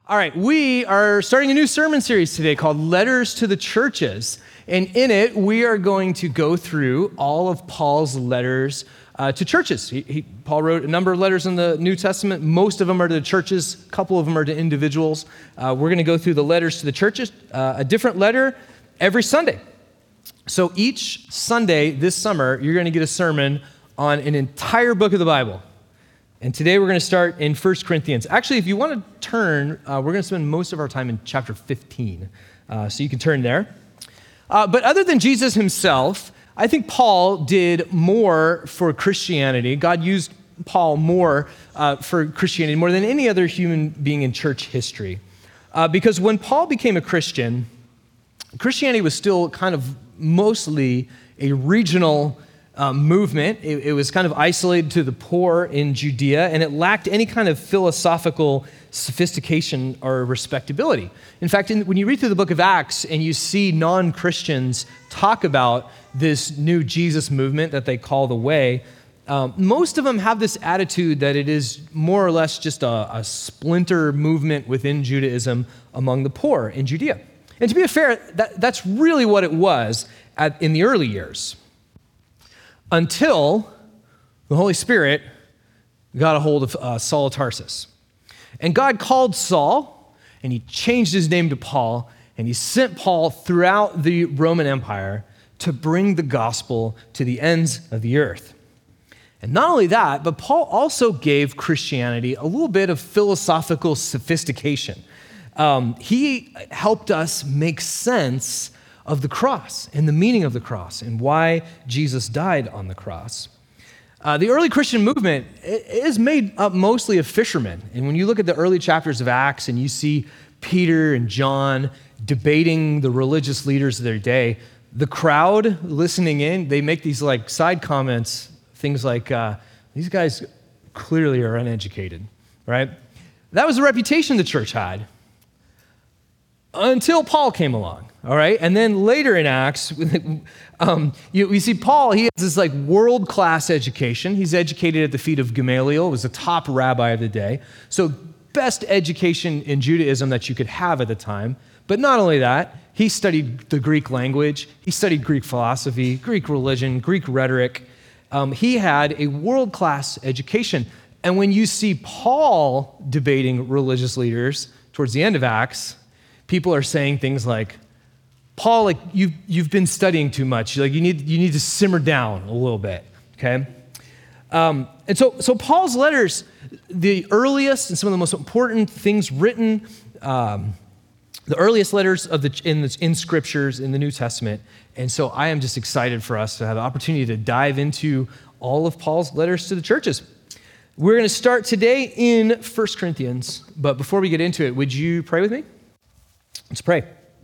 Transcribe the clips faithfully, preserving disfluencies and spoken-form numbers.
All right, we are starting a new sermon series today called Letters to the Churches. And in it, we are going to go through all of Paul's letters uh, to churches. He, he, Paul wrote a number of letters in the New Testament. Most of them are to the churches. A couple of them are to individuals. Uh, we're going to go through the letters to the churches, uh, a different letter every Sunday. So each Sunday this summer, you're going to get a sermon on an entire book of the Bible. And today we're going to start in First Corinthians. Actually, if you want to turn, uh, we're going to spend most of our time in chapter fifteen. Uh, so you can turn there. Uh, but other than Jesus himself, I think Paul did more for Christianity. God used Paul more uh, for Christianity, more than any other human being in church history. Uh, because when Paul became a Christian, Christianity was still kind of mostly a regional Uh, movement. It, it was kind of isolated to the poor in Judea, and it lacked any kind of philosophical sophistication or respectability. In fact, in, when you read through the book of Acts and you see non-Christians talk about this new Jesus movement that they call the Way, um, most of them have this attitude that it is more or less just a, a splinter movement within Judaism among the poor in Judea. And to be fair, that, that's really what it was at, in the early years. Until the Holy Spirit got a hold of uh, Saul of Tarsus. And God called Saul, and he changed his name to Paul, and he sent Paul throughout the Roman Empire to bring the gospel to the ends of the earth. And not only that, but Paul also gave Christianity a little bit of philosophical sophistication. Um, he helped us make sense of the cross and the meaning of the cross and why Jesus died on the cross. Uh, the early Christian movement is made up mostly of fishermen. And when you look at the early chapters of Acts and you see Peter and John debating the religious leaders of their day, the crowd listening in, they make these like side comments, things like, uh, these guys clearly are uneducated, right? That was the reputation the church had until Paul came along. All right, and then later in Acts, um, you, we see Paul, he has this like world-class education. He's educated at the feet of Gamaliel, was the top rabbi of the day. So best education in Judaism that you could have at the time. But not only that, he studied the Greek language, he studied Greek philosophy, Greek religion, Greek rhetoric. Um, he had a world-class education. And when you see Paul debating religious leaders towards the end of Acts, people are saying things like, Paul, like you've you've been studying too much. Like you need you need to simmer down a little bit, okay? Um, and so so Paul's letters, the earliest and some of the most important things written, um, the earliest letters of the in the in scriptures in the New Testament. And so I am just excited for us to have the opportunity to dive into all of Paul's letters to the churches. We're going to start today in First Corinthians, but before we get into it, would you pray with me? Let's pray.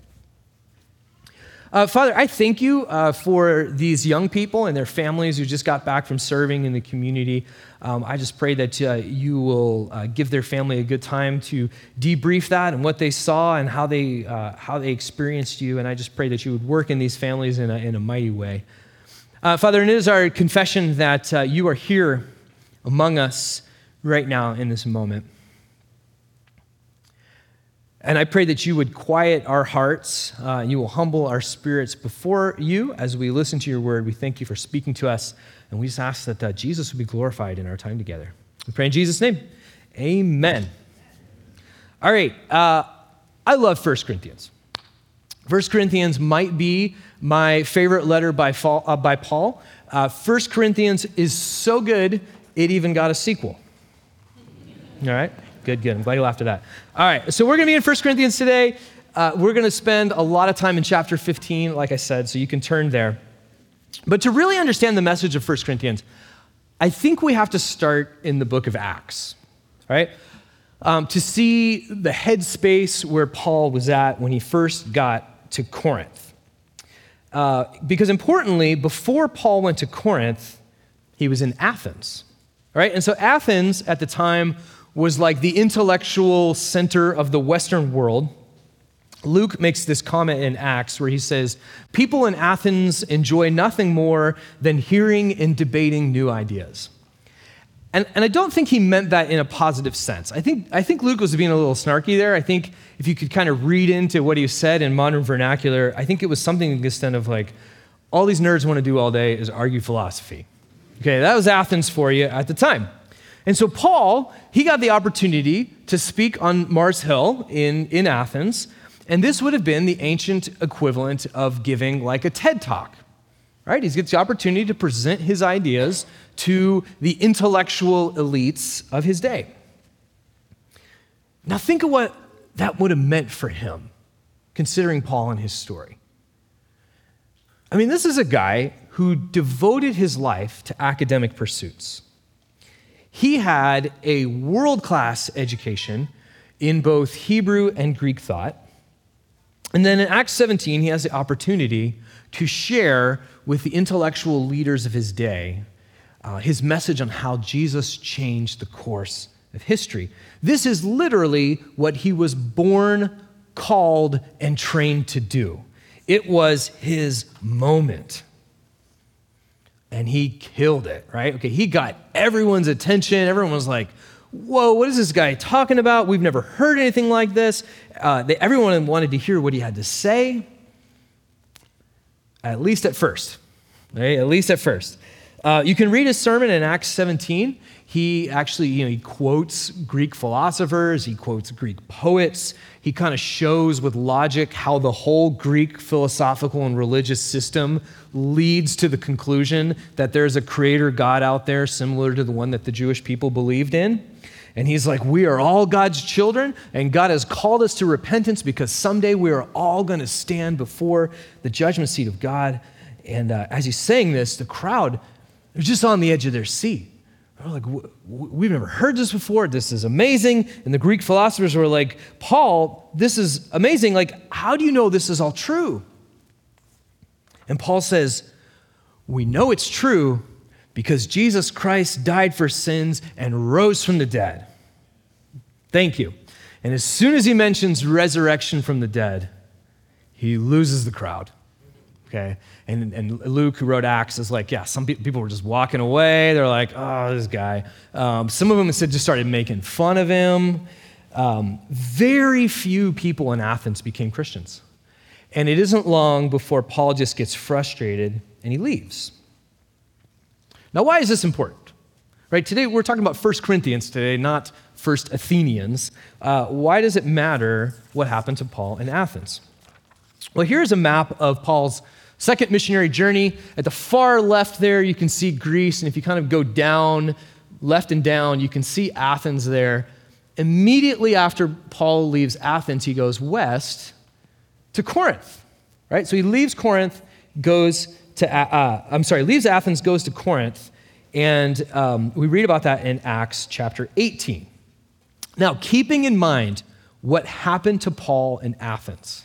Uh, Father, I thank you uh, for these young people and their families who just got back from serving in the community. Um, I just pray that uh, you will uh, give their family a good time to debrief that and what they saw and how they uh, how they experienced you. And I just pray that you would work in these families in a, in a mighty way. Uh, Father, and it is our confession that uh, you are here among us right now in this moment. And I pray that you would quiet our hearts, uh, and you will humble our spirits before you as we listen to your word. We thank you for speaking to us, and we just ask that uh, Jesus would be glorified in our time together. We pray in Jesus' name. Amen. All right, uh, I love First Corinthians. First Corinthians might be my favorite letter by, uh, by Paul. Uh, First Corinthians is so good, it even got a sequel. All right? Good, good. I'm glad you laughed at that. All right, so we're going to be in First Corinthians today. Uh, we're going to spend a lot of time in chapter fifteen, like I said, so you can turn there. But to really understand the message of First Corinthians, I think we have to start in the book of Acts, right? Um, to see the headspace where Paul was at when he first got to Corinth. Uh, because importantly, before Paul went to Corinth, he was in Athens, right? And so Athens at the time was like the intellectual center of the Western world. Luke makes this comment in Acts where he says, people in Athens enjoy nothing more than hearing and debating new ideas. And, and I don't think he meant that in a positive sense. I think, I think Luke was being a little snarky there. I think if you could kind of read into what he said in modern vernacular, I think it was something to the extent of like, all these nerds want to do all day is argue philosophy. Okay, that was Athens for you at the time. And so Paul, he got the opportunity to speak on Mars Hill in, in Athens, and this would have been the ancient equivalent of giving like a TED Talk, right? He gets the opportunity to present his ideas to the intellectual elites of his day. Now think of what that would have meant for him, considering Paul and his story. I mean, this is a guy who devoted his life to academic pursuits. He had a world-class education in both Hebrew and Greek thought. And then in Acts seventeen, he has the opportunity to share with the intellectual leaders of his day uh, his message on how Jesus changed the course of history. This is literally what he was born, called, and trained to do. It was his moment. And he killed it, right? Okay, he got everyone's attention. Everyone was like, whoa, what is this guy talking about? We've never heard anything like this. Uh, they, everyone wanted to hear what he had to say, at least at first, right? At least at first. Uh, you can read his sermon in Acts seventeen. He actually, you know, he quotes Greek philosophers, he quotes Greek poets. He kind of shows with logic how the whole Greek philosophical and religious system leads to the conclusion that there's a creator God out there similar to the one that the Jewish people believed in. And he's like, we are all God's children, and God has called us to repentance because someday we are all going to stand before the judgment seat of God. And uh, as he's saying this, the crowd, they're just on the edge of their seat. They're like, we've never heard this before. This is amazing. And the Greek philosophers were like, Paul, this is amazing. Like, how do you know this is all true? And Paul says, we know it's true because Jesus Christ died for sins and rose from the dead. Thank you. And as soon as he mentions resurrection from the dead, he loses the crowd. Okay, and, and Luke, who wrote Acts, is like, yeah, some pe- people were just walking away. They're like, oh, this guy. Um, some of them said just started making fun of him. Um, very few people in Athens became Christians. And it isn't long before Paul just gets frustrated and he leaves. Now, why is this important? Right, today we're talking about First Corinthians today, not First Athenians. Uh, why does it matter what happened to Paul in Athens? Well, here's a map of Paul's second missionary journey. At the far left there, you can see Greece, and if you kind of go down, left and down, you can see Athens there. Immediately after Paul leaves Athens, he goes west to Corinth, right? So he leaves Corinth, goes to, uh, I'm sorry, leaves Athens, goes to Corinth, and um, we read about that in Acts chapter eighteen. Now, keeping in mind what happened to Paul in Athens,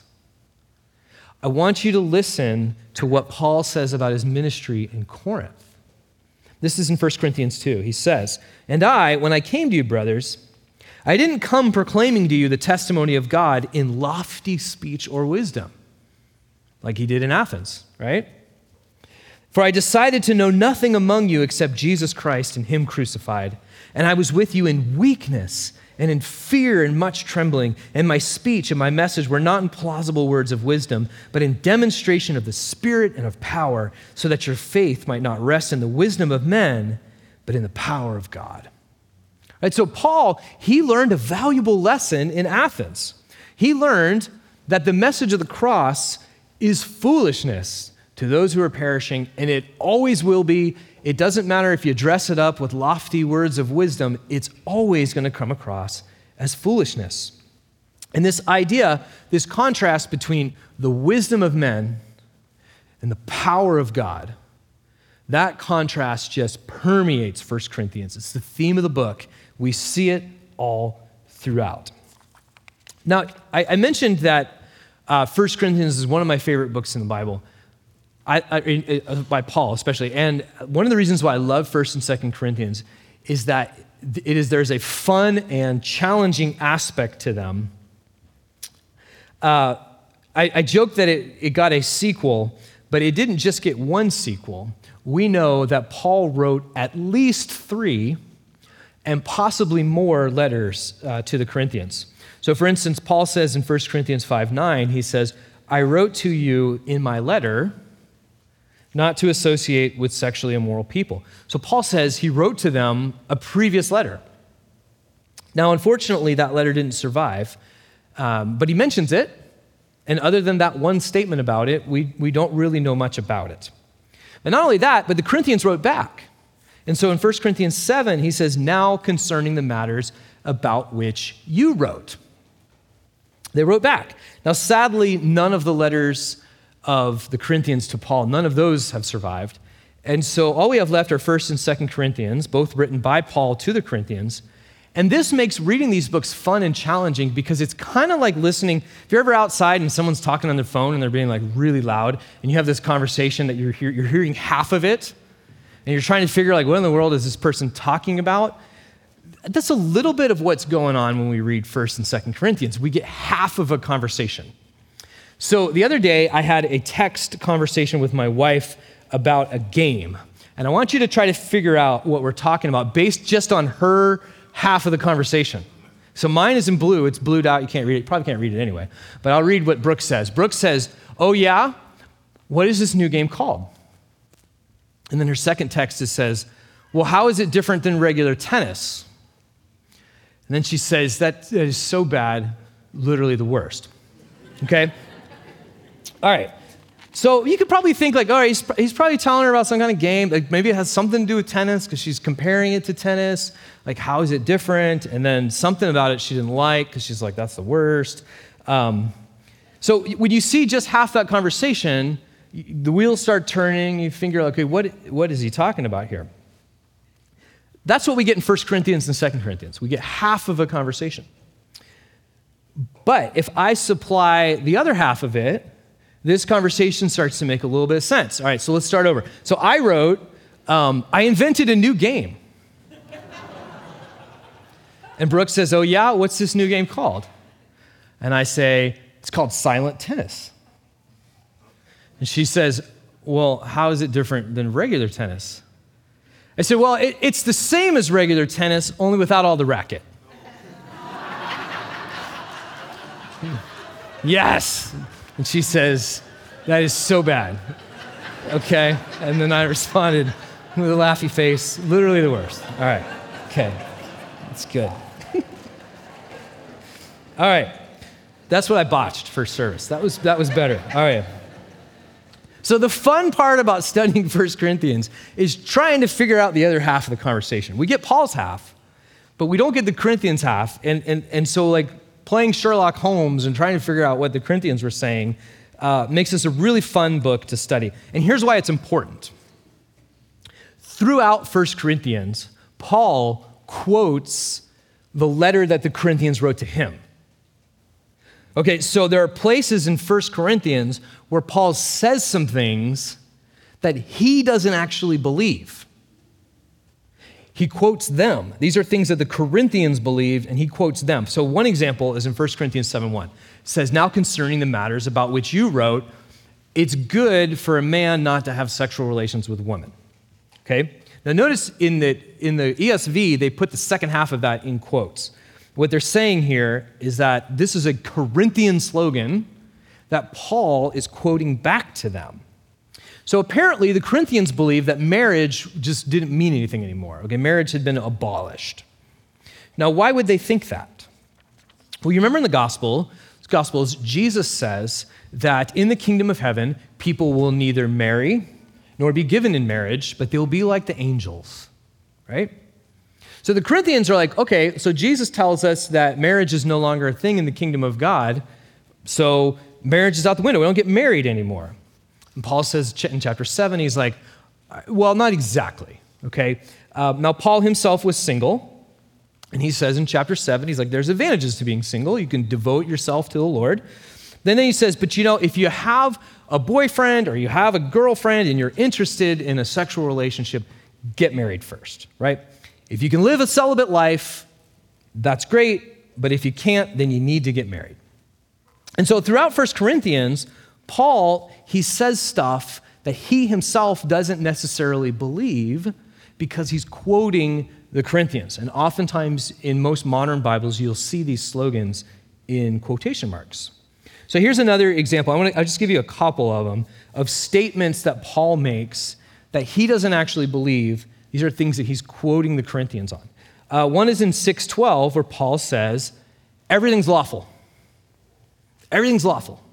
I want you to listen to what Paul says about his ministry in Corinth. This is in First Corinthians two. He says, and I, when I came to you, brothers, I didn't come proclaiming to you the testimony of God in lofty speech or wisdom, like he did in Athens, right? For I decided to know nothing among you except Jesus Christ and him crucified. And I was with you in weakness and in fear and much trembling, and my speech and my message were not in plausible words of wisdom, but in demonstration of the Spirit and of power, so that your faith might not rest in the wisdom of men, but in the power of God. Right, so Paul, he learned a valuable lesson in Athens. He learned that the message of the cross is foolishness to those who are perishing, and it always will be. It doesn't matter if you dress it up with lofty words of wisdom, it's always going to come across as foolishness. And this idea, this contrast between the wisdom of men and the power of God, that contrast just permeates First Corinthians. It's the theme of the book. We see it all throughout. Now, I, I mentioned that uh, First Corinthians is one of my favorite books in the Bible. I, I, I, by Paul especially. And one of the reasons why I love First and Second Corinthians is that it is there's a fun and challenging aspect to them. Uh, I, I joke that it, it got a sequel, but it didn't just get one sequel. We know that Paul wrote at least three, and possibly more letters uh, to the Corinthians. So for instance, Paul says in First Corinthians five nine, he says, I wrote to you in my letter not to associate with sexually immoral people. So Paul says he wrote to them a previous letter. Now, unfortunately, that letter didn't survive, um, but he mentions it, and other than that one statement about it, we, we don't really know much about it. And not only that, but the Corinthians wrote back. And so in First Corinthians seven, he says, now concerning the matters about which you wrote. They wrote back. Now, sadly, none of the letters of the Corinthians to Paul, none of those have survived. And so all we have left are First and Second Corinthians, both written by Paul to the Corinthians. And this makes reading these books fun and challenging because it's kind of like listening. If you're ever outside and someone's talking on their phone and they're being like really loud, and you have this conversation that you're, hear, you're hearing half of it, and you're trying to figure like, what in the world is this person talking about? That's a little bit of what's going on when we read First and Second Corinthians. We get half of a conversation. So the other day, I had a text conversation with my wife about a game. And I want you to try to figure out what we're talking about based just on her half of the conversation. So mine is in blue. It's blued out. You can't read it. You probably can't read it anyway. But I'll read what Brooke says. Brooke says, oh yeah? What is this new game called? And then her second text is says, well, how is it different than regular tennis? And then she says, that, that is so bad, literally the worst. Okay? All right. So you could probably think like, all right, he's, he's probably telling her about some kind of game. Like maybe it has something to do with tennis because she's comparing it to tennis. Like, how is it different? And then something about it she didn't like because she's like, that's the worst. Um, so when you see just half that conversation, the wheels start turning. You figure, okay, what, what is he talking about here? That's what we get in First Corinthians and Second Corinthians. We get half of a conversation. But if I supply the other half of it, this conversation starts to make a little bit of sense. All right, so let's start over. So I wrote, um, I invented a new game. And Brooke says, oh yeah, what's this new game called? And I say, it's called silent tennis. And she says, well, how is it different than regular tennis? I said, well, it, it's the same as regular tennis, only without all the racket. Yes. And she says, that is so bad. Okay. And then I responded with a laughy face, literally the worst. All right. Okay. That's good. All right. That's what I botched first service. That was, that was better. All right. So the fun part about studying First Corinthians is trying to figure out the other half of the conversation. We get Paul's half, but we don't get the Corinthians half. And, and, and so like playing Sherlock Holmes and trying to figure out what the Corinthians were saying uh, makes this a really fun book to study. And here's why it's important. Throughout First Corinthians, Paul quotes the letter that the Corinthians wrote to him. Okay, so there are places in First Corinthians where Paul says some things that he doesn't actually believe. He quotes them. These are things that the Corinthians believed, and he quotes them. So one example is in First Corinthians seven one. It says, now concerning the matters about which you wrote, it's good for a man not to have sexual relations with women. Okay? Now notice in the, in the E S V, they put the second half of that in quotes. What they're saying here is that this is a Corinthian slogan that Paul is quoting back to them. So apparently the Corinthians believed that marriage just didn't mean anything anymore. Okay, marriage had been abolished. Now, why would they think that? Well, you remember in the gospel, Gospels, Jesus says that in the kingdom of heaven, people will neither marry nor be given in marriage, but they'll be like the angels, right? So the Corinthians are like, okay, so Jesus tells us that marriage is no longer a thing in the kingdom of God, so marriage is out the window. We don't get married anymore. And Paul says in chapter seven, he's like, well, not exactly, okay? Uh, now, Paul himself was single, and he says in chapter seven, he's like, there's advantages to being single. You can devote yourself to the Lord. Then he says, but you know, if you have a boyfriend or you have a girlfriend and you're interested in a sexual relationship, get married first, right? If you can live a celibate life, that's great, but if you can't, then you need to get married. And so throughout First Corinthians, Paul, he says stuff that he himself doesn't necessarily believe because he's quoting the Corinthians. And oftentimes in most modern Bibles, you'll see these slogans in quotation marks. So here's another example. I want to, I'll just give you a couple of them, of statements that Paul makes that he doesn't actually believe. These are things that he's quoting the Corinthians on. Uh, one is in six twelve, where Paul says, everything's lawful. Everything's lawful.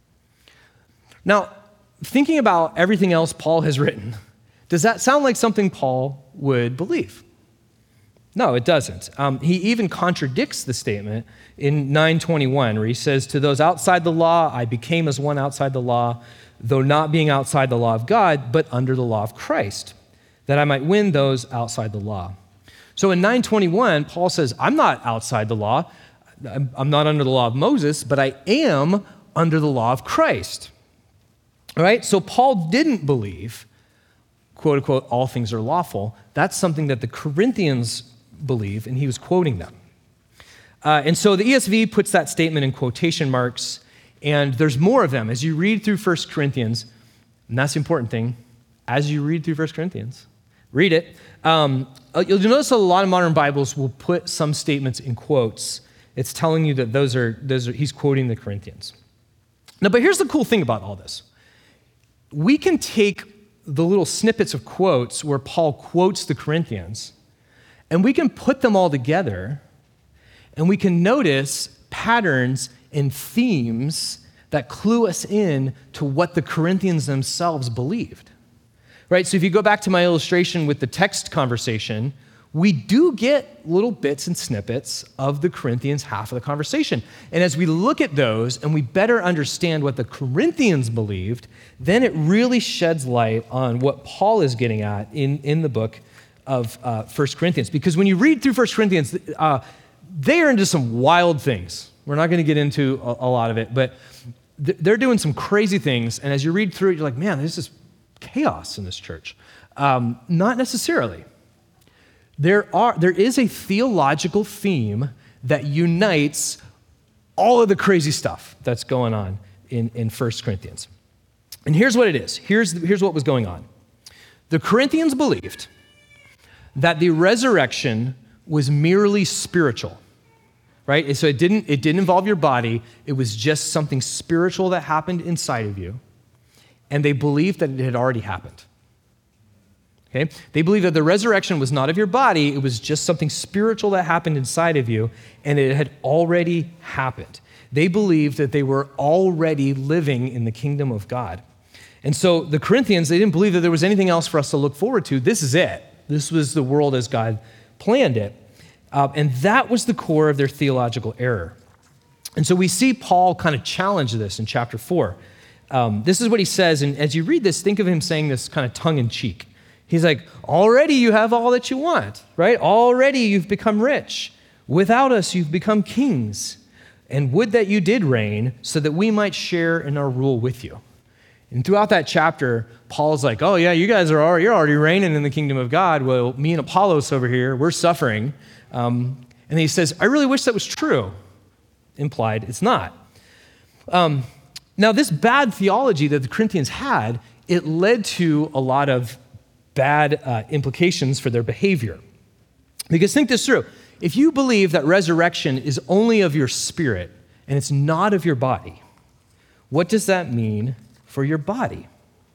Now, thinking about everything else Paul has written, does that sound like something Paul would believe? No, it doesn't. Um, he even contradicts the statement in nine twenty-one, where he says, to those outside the law, I became as one outside the law, though not being outside the law of God, but under the law of Christ, that I might win those outside the law. So in nine twenty-one, Paul says, I'm not outside the law. I'm not under the law of Moses, but I am under the law of Christ. All right? So Paul didn't believe, quote unquote, all things are lawful. That's something that the Corinthians believe, and he was quoting them. Uh, and so the E S V puts that statement in quotation marks, and there's more of them. As you read through First Corinthians, and that's the important thing, as you read through First Corinthians, read it, um, you'll notice a lot of modern Bibles will put some statements in quotes. It's telling you that those are, those are, he's quoting the Corinthians. Now, but here's the cool thing about all this. We can take the little snippets of quotes where Paul quotes the Corinthians, and we can put them all together, and we can notice patterns and themes that clue us in to what the Corinthians themselves believed. Right? So if you go back to my illustration with the text conversation, we do get little bits and snippets of the Corinthians half of the conversation. And as we look at those and we better understand what the Corinthians believed, then it really sheds light on what Paul is getting at in, in the book of uh, First Corinthians. Because when you read through First Corinthians, uh, they are into some wild things. We're not going to get into a, a lot of it, but th- they're doing some crazy things. And as you read through it, you're like, man, this is chaos in this church. Um, not necessarily. There are, there is a theological theme that unites all of the crazy stuff that's going on in, in First Corinthians. And here's what it is. Here's, here's what was going on. The Corinthians believed that the resurrection was merely spiritual, right? And so it didn't, it didn't involve your body. It was just something spiritual that happened inside of you. And they believed that it had already happened. Okay? They believed that the resurrection was not of your body, it was just something spiritual that happened inside of you, and it had already happened. They believed that they were already living in the kingdom of God. And so the Corinthians, they didn't believe that there was anything else for us to look forward to. This is it. This was the world as God planned it. Uh, and that was the core of their theological error. And so we see Paul kind of challenge this in chapter four. Um, this is what he says, and as you read this, think of him saying this kind of tongue-in-cheek. He's like, already you have all that you want, right? Already you've become rich. Without us, you've become kings. And would that you did reign so that we might share in our rule with you. And throughout that chapter, Paul's like, oh yeah, you guys are already, you're already reigning in the kingdom of God. Well, me and Apollos over here, we're suffering. Um, and then he says, I really wish that was true. Implied, it's not. Um, now, this bad theology that the Corinthians had, it led to a lot of bad uh, implications for their behavior. Because think this through. If you believe that resurrection is only of your spirit and it's not of your body, what does that mean for your body?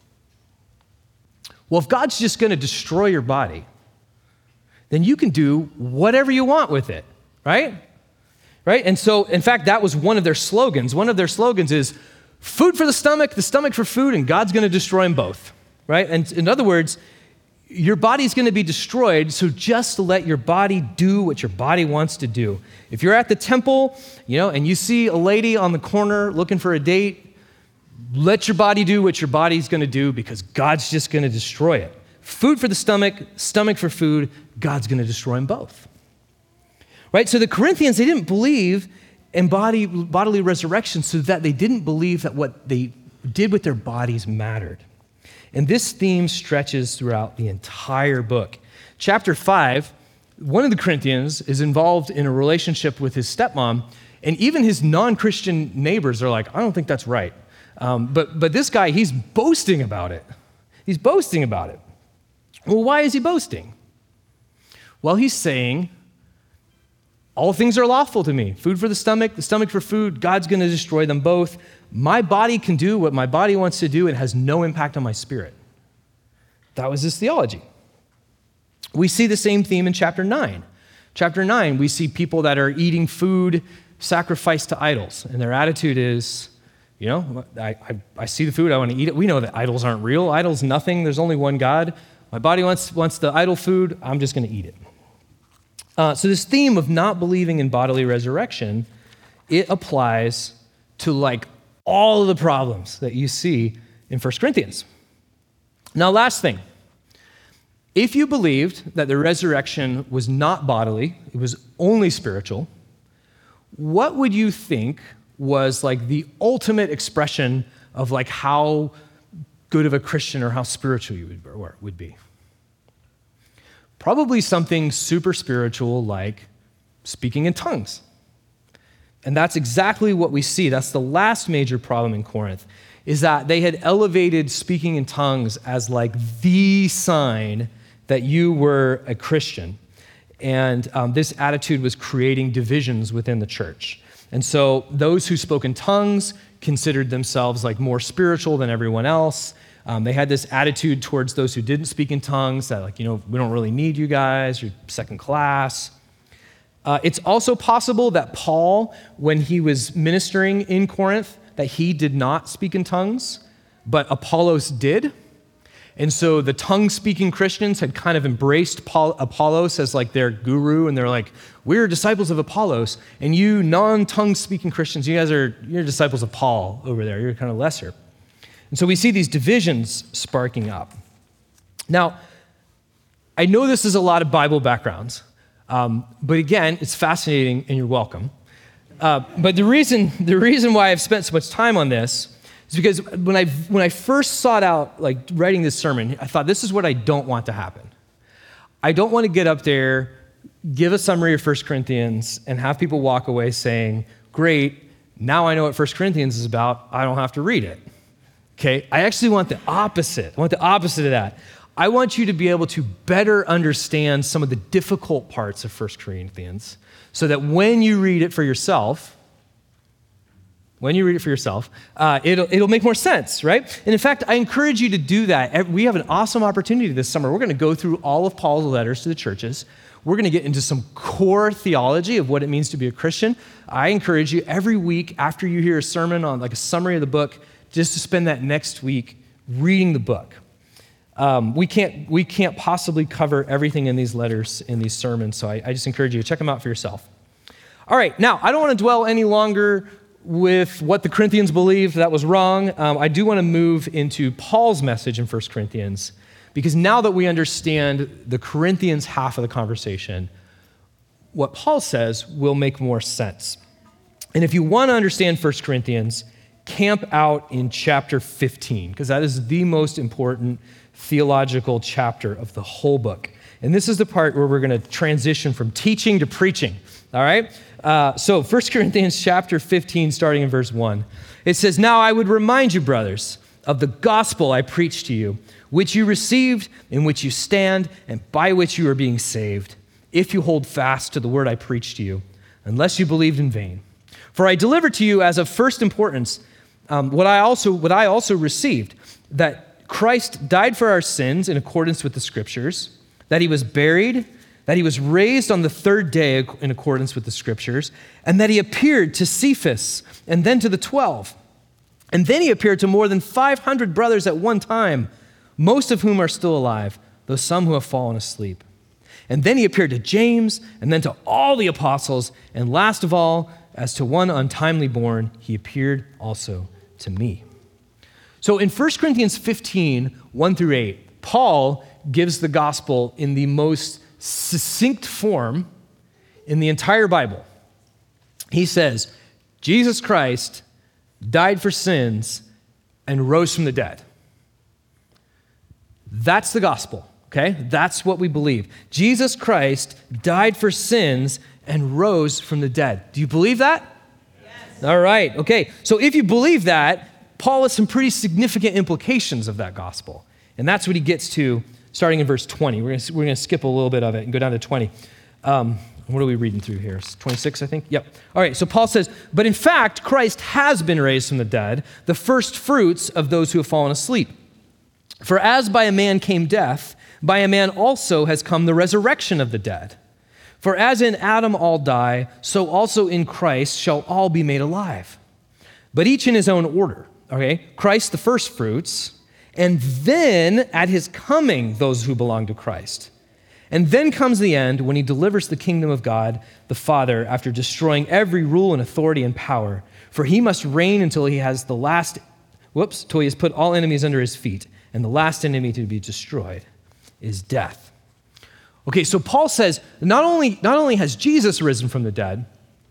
Well, if God's just going to destroy your body, then you can do whatever you want with it, right? Right? And so, in fact, that was one of their slogans. One of their slogans is food for the stomach, the stomach for food, and God's going to destroy them both, right? And in other words, your body's going to be destroyed, so just let your body do what your body wants to do. If you're at the temple, you know, and you see a lady on the corner looking for a date, let your body do what your body's going to do because God's just going to destroy it. Food for the stomach, stomach for food, God's going to destroy them both. Right? So the Corinthians, they didn't believe in body, bodily resurrection so that they didn't believe that what they did with their bodies mattered. And this theme stretches throughout the entire book. Chapter five, one of the Corinthians is involved in a relationship with his stepmom, and even his non-Christian neighbors are like, I don't think that's right. Um, but, but this guy, he's boasting about it. He's boasting about it. Well, why is he boasting? Well, he's saying, all things are lawful to me. Food for the stomach, the stomach for food. God's going to destroy them both. My body can do what my body wants to do. It has no impact on my spirit. That was his theology. We see the same theme in chapter nine. Chapter nine, we see people that are eating food sacrificed to idols. And their attitude is, you know, I, I, I see the food, I want to eat it. We know that idols aren't real. Idols, nothing. There's only one God. My body wants, wants the idol food. I'm just going to eat it. Uh, so this theme of not believing in bodily resurrection, it applies to like all of the problems that you see in First Corinthians. Now, last thing. If you believed that the resurrection was not bodily, it was only spiritual, what would you think was like the ultimate expression of like how good of a Christian or how spiritual you would, would be? Probably something super spiritual like speaking in tongues. And that's exactly what we see. That's the last major problem in Corinth, is that they had elevated speaking in tongues as like the sign that you were a Christian. And um, this attitude was creating divisions within the church. And so those who spoke in tongues considered themselves like more spiritual than everyone else. Um, they had this attitude towards those who didn't speak in tongues that like, you know, we don't really need you guys, you're second class. Uh, it's also possible that Paul, when he was ministering in Corinth, that he did not speak in tongues, but Apollos did. And so the tongue-speaking Christians had kind of embraced Paul, Apollos as like their guru, and they're like, we're disciples of Apollos, and you non-tongue-speaking Christians, you guys are you're disciples of Paul over there, you're kind of lesser. And so we see these divisions sparking up. Now, I know this is a lot of Bible backgrounds, um, but again, it's fascinating, and you're welcome. Uh, but the reason the reason why I've spent so much time on this is because when I when I first sought out like writing this sermon, I thought this is what I don't want to happen. I don't want to get up there, give a summary of First Corinthians, and have people walk away saying, "Great, now I know what First Corinthians is about. I don't have to read it." Okay, I actually want the opposite. I want the opposite of that. I want you to be able to better understand some of the difficult parts of First Corinthians so that when you read it for yourself, when you read it for yourself, uh, it'll, it'll make more sense, right? And in fact, I encourage you to do that. We have an awesome opportunity this summer. We're going to go through all of Paul's letters to the churches. We're going to get into some core theology of what it means to be a Christian. I encourage you every week after you hear a sermon on like a summary of the book, just to spend that next week reading the book. Um, we can't we can't possibly cover everything in these letters, in these sermons, so I, I just encourage you to check them out for yourself. All right, now, I don't want to dwell any longer with what the Corinthians believed. That was wrong. Um, I do want to move into Paul's message in First Corinthians, because now that we understand the Corinthians half of the conversation, what Paul says will make more sense. And if you want to understand First Corinthians, camp out in chapter fifteen, because that is the most important theological chapter of the whole book. And this is the part where we're going to transition from teaching to preaching, all right? Uh, so First Corinthians chapter fifteen, starting in verse one, it says, "Now I would remind you, brothers, of the gospel I preached to you, which you received, in which you stand, and by which you are being saved, if you hold fast to the word I preached to you, unless you believed in vain. For I delivered to you as of first importance Um, what I also what I also received, that Christ died for our sins in accordance with the Scriptures, that he was buried, that he was raised on the third day in accordance with the Scriptures, and that he appeared to Cephas and then to the twelve. And then he appeared to more than five hundred brothers at one time, most of whom are still alive, though some who have fallen asleep. And then he appeared to James, and then to all the apostles, and last of all, as to one untimely born, he appeared also to me." So in First Corinthians fifteen, one through eight, Paul gives the gospel in the most succinct form in the entire Bible. He says, Jesus Christ died for sins and rose from the dead. That's the gospel, okay? That's what we believe. Jesus Christ died for sins and rose from the dead. Do you believe that? Yes. All right, okay. So if you believe that, Paul has some pretty significant implications of that gospel. And that's what he gets to starting in verse twenty. We're going we're going to skip a little bit of it and go down to twenty. Um, what are we reading through here? twenty-six, I think? Yep. All right, so Paul says, but in fact, Christ has been raised from the dead, the first fruits of those who have fallen asleep. For as by a man came death, by a man also has come the resurrection of the dead. For as in Adam all die, so also in Christ shall all be made alive. But each in his own order, okay? Christ the first fruits, and then at his coming, those who belong to Christ. And then comes the end when he delivers the kingdom of God, the Father, after destroying every rule and authority and power. For he must reign until he has the last, whoops, till he has put all enemies under his feet. And the last enemy to be destroyed is death. Okay, so Paul says, not only, not only has Jesus risen from the dead,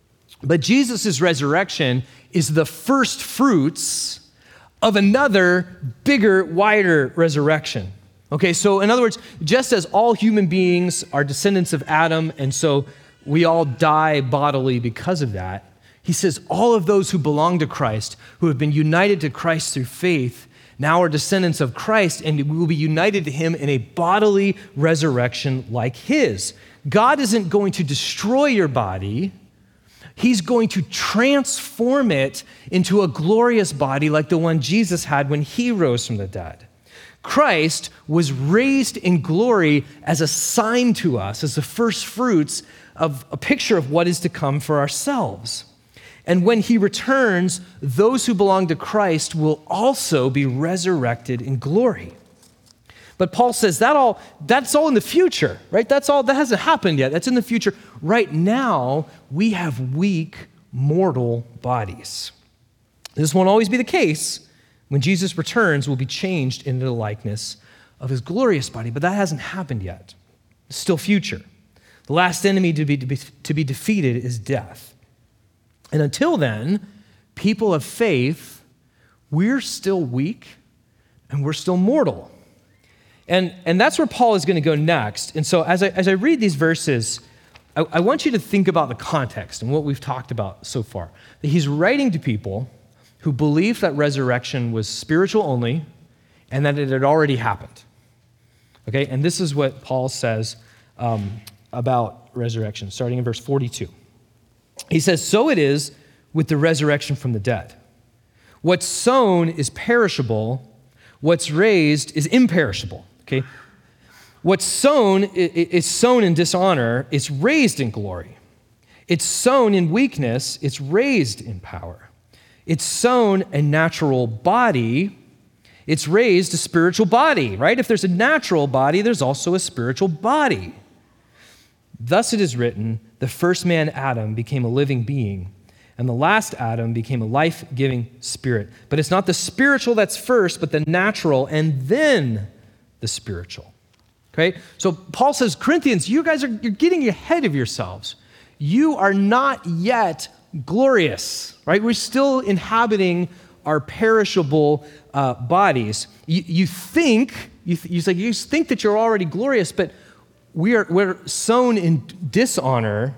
but Jesus' resurrection is the first fruits of another bigger, wider resurrection. Okay, so in other words, just as all human beings are descendants of Adam, and so we all die bodily because of that, he says all of those who belong to Christ, who have been united to Christ through faith, now are descendants of Christ, and we will be united to him in a bodily resurrection like his. God isn't going to destroy your body. He's going to transform it into a glorious body like the one Jesus had when he rose from the dead. Christ was raised in glory as a sign to us, as the first fruits of a picture of what is to come for ourselves. And when he returns, those who belong to Christ will also be resurrected in glory. But Paul says that all that's all in the future, right? That's all that hasn't happened yet. That's in the future. Right now, we have weak, mortal bodies. This won't always be the case. When Jesus returns, we'll be changed into the likeness of his glorious body, but that hasn't happened yet. It's still future. The last enemy to be, to be, to be defeated is death. And until then, people of faith, we're still weak and we're still mortal. And, and that's where Paul is going to go next. And so as I, as I read these verses, I, I want you to think about the context and what we've talked about so far. That he's writing to people who believed that resurrection was spiritual only and that it had already happened. Okay, and this is what Paul says um, about resurrection, starting in verse forty-two. He says, so it is with the resurrection from the dead. What's sown is perishable, what's raised is imperishable. Okay, what's sown is sown in dishonor, it's raised in glory. It's sown in weakness, it's raised in power. It's sown a natural body, it's raised a spiritual body, right? If there's a natural body, there's also a spiritual body. Thus it is written, the first man, Adam, became a living being, and the last Adam became a life-giving spirit. But it's not the spiritual that's first, but the natural, and then the spiritual. Okay? So Paul says, Corinthians, you guys are you're getting ahead of yourselves. You are not yet glorious, right? We're still inhabiting our perishable uh, bodies. You, you think, you, th- you, like, you think that you're already glorious, but we are, we're sown in dishonor.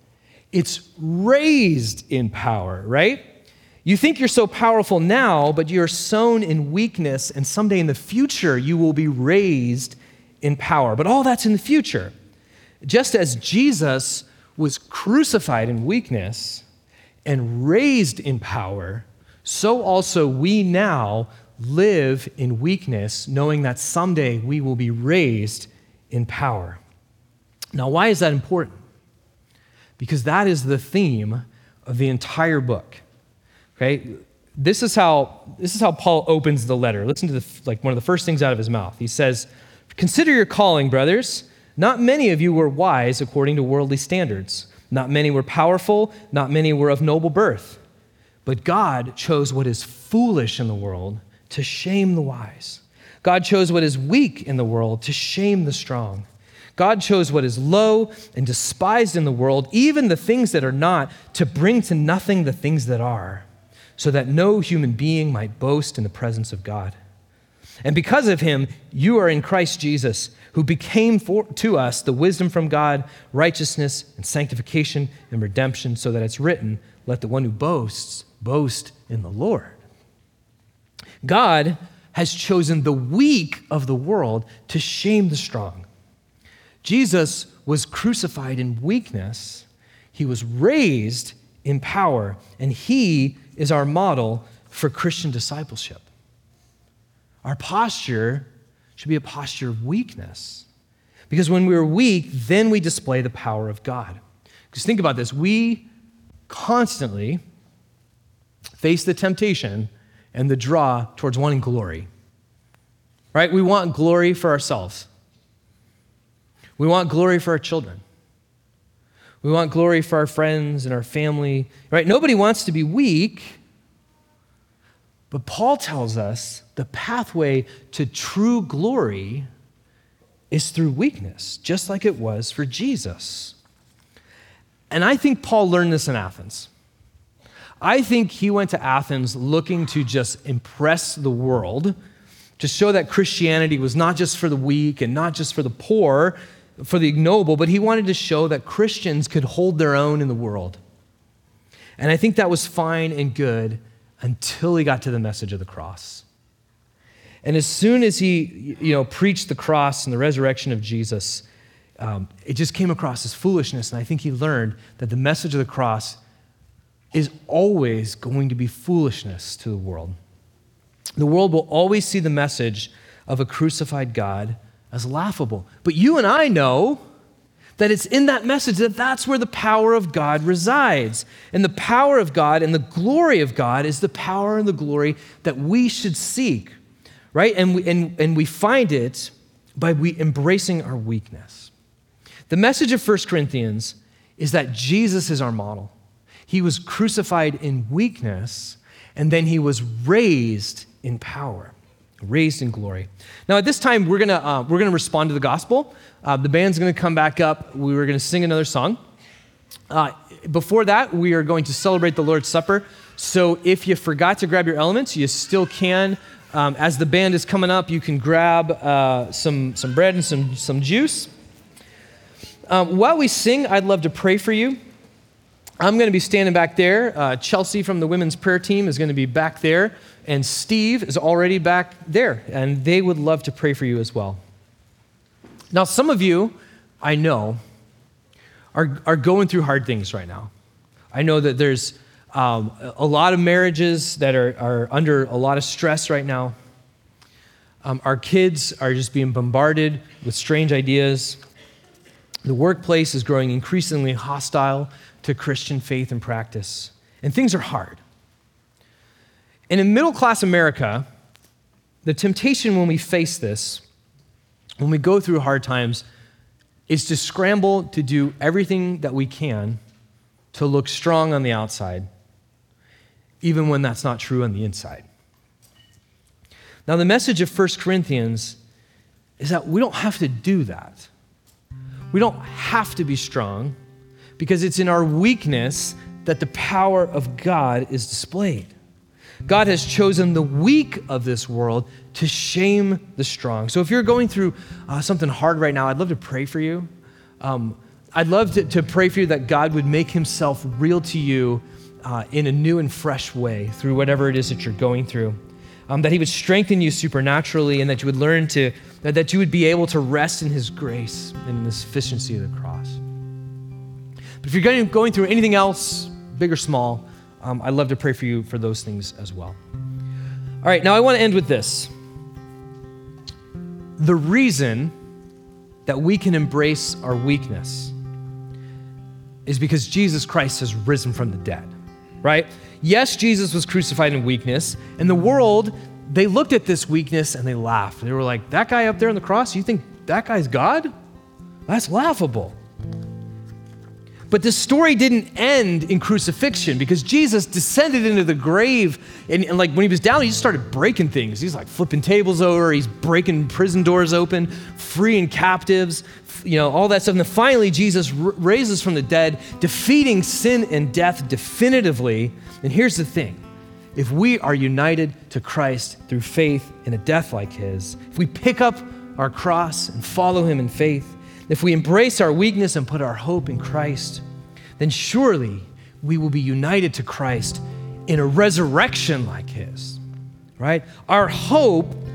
It's raised in power, right? You think you're so powerful now, but you're sown in weakness, and someday in the future, you will be raised in power. But all that's in the future. Just as Jesus was crucified in weakness and raised in power, so also we now live in weakness, knowing that someday we will be raised in power. Now, why is that important? Because that is the theme of the entire book. Okay? This is how this is how Paul opens the letter. Listen to the, like one of the first things out of his mouth. He says, "Consider your calling, brothers. Not many of you were wise according to worldly standards. Not many were powerful, not many were of noble birth. But God chose what is foolish in the world to shame the wise. God chose what is weak in the world to shame the strong. God chose what is low and despised in the world, even the things that are not, to bring to nothing the things that are, so that no human being might boast in the presence of God. And because of him, you are in Christ Jesus, who became for, to us the wisdom from God, righteousness and sanctification and redemption, so that it's written, let the one who boasts, boast in the Lord." God has chosen the weak of the world to shame the strong. Jesus was crucified in weakness. He was raised in power, and he is our model for Christian discipleship. Our posture should be a posture of weakness, because when we're weak, then we display the power of God. Because think about this, we constantly face the temptation and the draw towards wanting glory, right? We want glory for ourselves. We want glory for our children. We want glory for our friends and our family, right? Nobody wants to be weak, but Paul tells us the pathway to true glory is through weakness, just like it was for Jesus. And I think Paul learned this in Athens. I think he went to Athens looking to just impress the world, to show that Christianity was not just for the weak and not just for the poor, for the ignoble, but he wanted to show that Christians could hold their own in the world. And I think that was fine and good until he got to the message of the cross. And as soon as he, you know, preached the cross and the resurrection of Jesus, um, it just came across as foolishness. And I think he learned that the message of the cross is always going to be foolishness to the world. The world will always see the message of a crucified God as laughable. But you and I know that it's in that message that that's where the power of God resides. And the power of God and the glory of God is the power and the glory that we should seek, right? And we, and, and we find it by we embracing our weakness. The message of First Corinthians is that Jesus is our model. He was crucified in weakness, and then he was raised in power, raised in glory. Now, at this time, we're gonna uh, we're gonna respond to the gospel. Uh, the band's gonna come back up. We were gonna sing another song. Uh, before that, we are going to celebrate the Lord's Supper. So, if you forgot to grab your elements, you still can. Um, as the band is coming up, you can grab uh, some some bread and some some juice. Um, while we sing, I'd love to pray for you. I'm going to be standing back there. Uh, Chelsea from the women's prayer team is going to be back there. And Steve is already back there. And they would love to pray for you as well. Now, some of you, I know, are, are going through hard things right now. I know that there's um, a lot of marriages that are, are under a lot of stress right now. Um, our kids are just being bombarded with strange ideas. The workplace is growing increasingly hostile to Christian faith and practice. And things are hard. And in middle-class America, the temptation when we face this, when we go through hard times, is to scramble to do everything that we can to look strong on the outside, even when that's not true on the inside. Now, the message of First Corinthians is that we don't have to do that. We don't have to be strong, because it's in our weakness that the power of God is displayed. God has chosen the weak of this world to shame the strong. So if you're going through uh, something hard right now, I'd love to pray for you. Um, I'd love to, to pray for you that God would make himself real to you uh, in a new and fresh way through whatever it is that you're going through. Um, that he would strengthen you supernaturally, and that you would learn to, that, that you would be able to rest in his grace and in the sufficiency of the cross. But if you're going, going through anything else, big or small, um, I'd love to pray for you for those things as well. All right, now I want to end with this. The reason that we can embrace our weakness is because Jesus Christ has risen from the dead, right? Yes, Jesus was crucified in weakness, and the world, they looked at this weakness and they laughed. They were like, that guy up there on the cross, you think that guy's God? That's laughable. But the story didn't end in crucifixion, because Jesus descended into the grave, and, and like when he was down, he just started breaking things. He's like flipping tables over, he's breaking prison doors open, freeing captives, you know, all that stuff. And then finally, Jesus r- raises from the dead, defeating sin and death definitively. And here's the thing. If we are united to Christ through faith in a death like his, if we pick up our cross and follow him in faith, if we embrace our weakness and put our hope in Christ, then surely we will be united to Christ in a resurrection like his, right? Our hope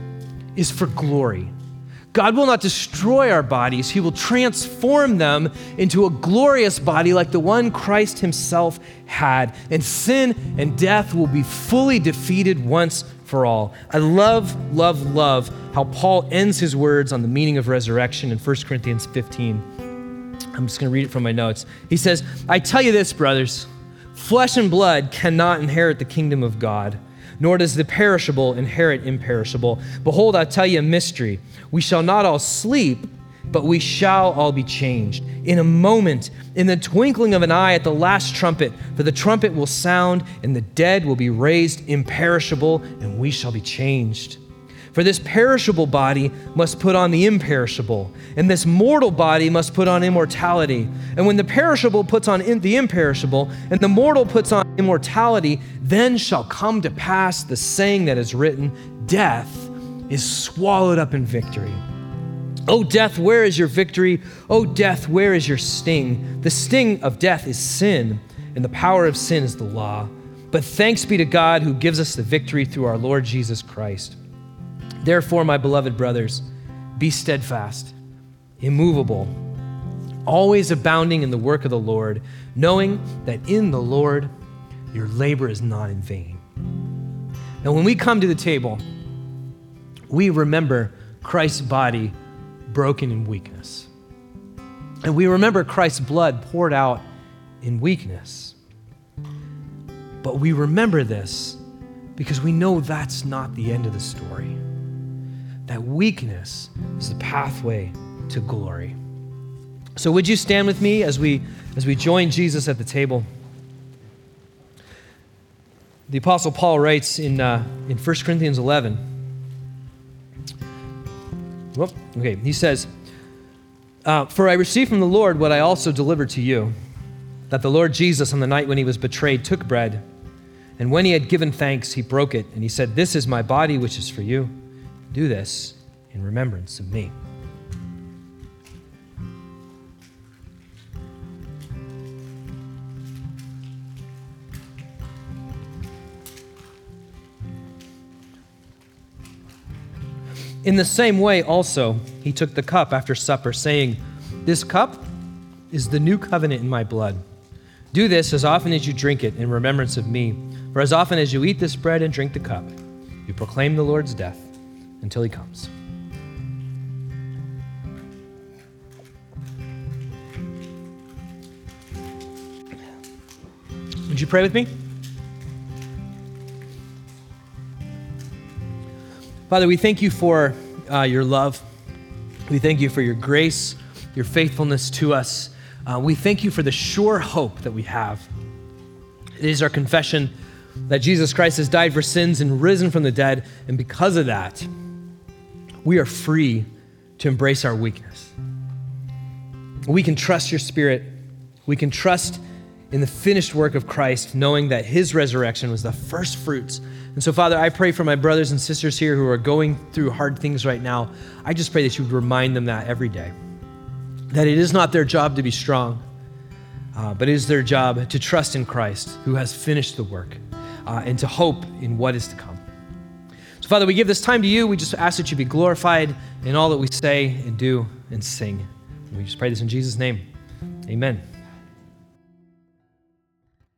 is for glory. God will not destroy our bodies. He will transform them into a glorious body like the one Christ himself had. And sin and death will be fully defeated once for all. I love, love, love how Paul ends his words on the meaning of resurrection in First Corinthians fifteen. I'm just going to read it from my notes. He says, I tell you this, brothers, flesh and blood cannot inherit the kingdom of God, nor does the perishable inherit imperishable. Behold, I tell you a mystery. We shall not all sleep, but we shall all be changed. In a moment, in the twinkling of an eye at the last trumpet, for the trumpet will sound, and the dead will be raised imperishable, and we shall be changed. For this perishable body must put on the imperishable, and this mortal body must put on immortality. And when the perishable puts on the imperishable, and the mortal puts on immortality, then shall come to pass the saying that is written, death is swallowed up in victory. O death, where is your victory? O death, where is your sting? The sting of death is sin, and the power of sin is the law. But thanks be to God who gives us the victory through our Lord Jesus Christ. Therefore, my beloved brothers, be steadfast, immovable, always abounding in the work of the Lord, knowing that in the Lord your labor is not in vain. Now, when we come to the table, we remember Christ's body broken in weakness. And we remember Christ's blood poured out in weakness. But we remember this because we know that's not the end of the story. That weakness is the pathway to glory. So would you stand with me as we as we join Jesus at the table? The Apostle Paul writes in uh, in First Corinthians eleven. Well, okay, he says, uh, for I received from the Lord what I also delivered to you, that the Lord Jesus on the night when he was betrayed took bread, and when he had given thanks, he broke it, and he said, this is my body which is for you. Do this in remembrance of me. In the same way also, he took the cup after supper, saying, this cup is the new covenant in my blood. Do this as often as you drink it in remembrance of me. For as often as you eat this bread and drink the cup, you proclaim the Lord's death until he comes. Would you pray with me? Father, we thank you for uh, your love. We thank you for your grace, your faithfulness to us. Uh, we thank you for the sure hope that we have. It is our confession that Jesus Christ has died for sins and risen from the dead, and because of that, we are free to embrace our weakness. We can trust your Spirit. We can trust in the finished work of Christ, knowing that his resurrection was the first fruits. And so, Father, I pray for my brothers and sisters here who are going through hard things right now. I just pray that you would remind them that every day, that it is not their job to be strong, uh, but it is their job to trust in Christ, who has finished the work, uh, and to hope in what is to come. So, Father, we give this time to you. We just ask that you be glorified in all that we say and do and sing. And we just pray this in Jesus' name. Amen.